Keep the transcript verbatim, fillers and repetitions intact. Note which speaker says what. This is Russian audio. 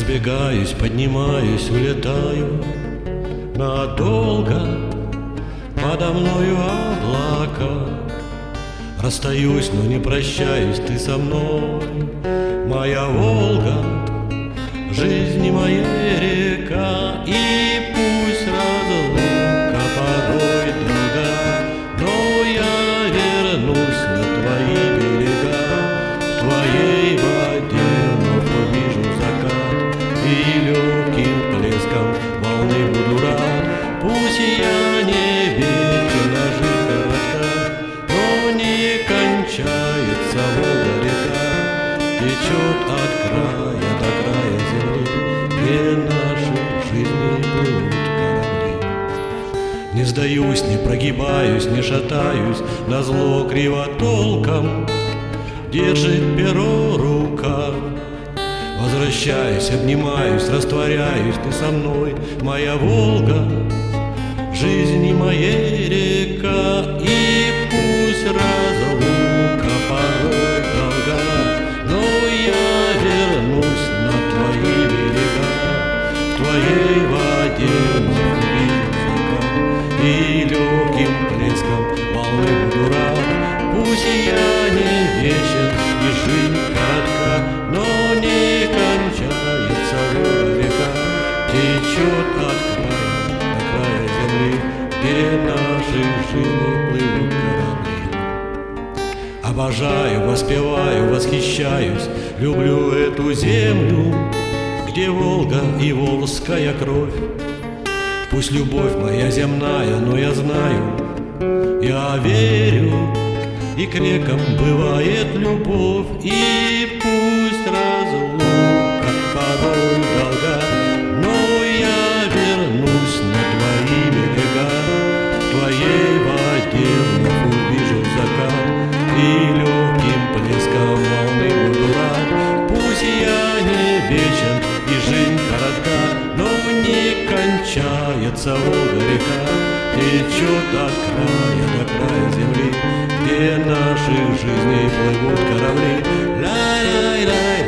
Speaker 1: Разбегаюсь, поднимаюсь, улетаю надолго, подо мною облака. Расстаюсь, но не прощаюсь, ты со мной, моя Волга, жизнь не моя река. И пусть разлука порой долга, но я вернусь на твои берега. В твоей воде вновь увижу закат, и легким плеском волны буду рад. Пусть я не вечна, жизнь коротка, но не кончается Волга-река. Течет от края до края земли, где наши жизни плывут корабли. Не сдаюсь, не прогибаюсь, не шатаюсь, назло кривотолком держит перо рука. Возвращаюсь, обнимаюсь, растворяюсь, ты со мной, моя Волга, жизнь не моей река. И пусть разлука порой долга, но я вернусь на твои берега. В твоей воде вновь увижу закат, и легким плеском волны буду рад. Пусть я не вечен и жизнь коротка, но не кончается Волга-река. Течет от края до края земли, где наши жизни плывут корабли. Обожаю, воспеваю, восхищаюсь, люблю эту землю, где Волга и волжская кровь. Пусть любовь моя земная, но я знаю, я верю, и к рекам бывает любовь. И пусть разлука порой долга, но я вернусь на твои берега. В твоей воде вновь увижу закат, и легким плеском волны буду рад. Пусть я не вечен и жизнь коротка, но не кончается Волга-река. Течет от края до края земли, где наших жизней плывут корабли. Ла-ла-ла.